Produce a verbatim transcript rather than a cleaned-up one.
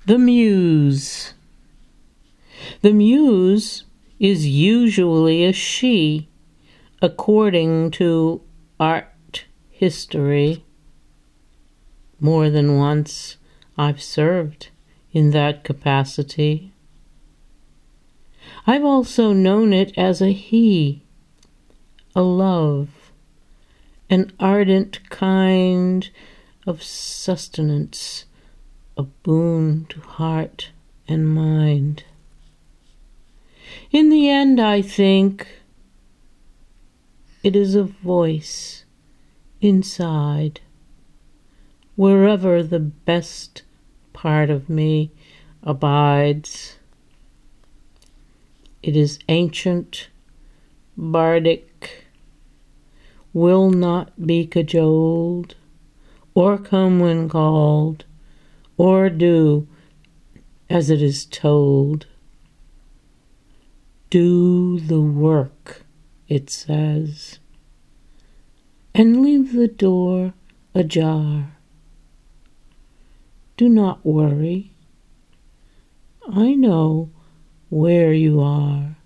The Muse. The Muse is usually a she, according to art history. More than once I've served in that capacity. I've also known it as a he, a love, an ardent kind of sustenance, a boon to heart and mind. In the end, I think it is a voice inside, wherever the best part of me abides. It is ancient, bardic, will not be cajoled, or come when called, or do as it is told. Do the work, it says, and leave the door ajar. Do not worry. I know where you are.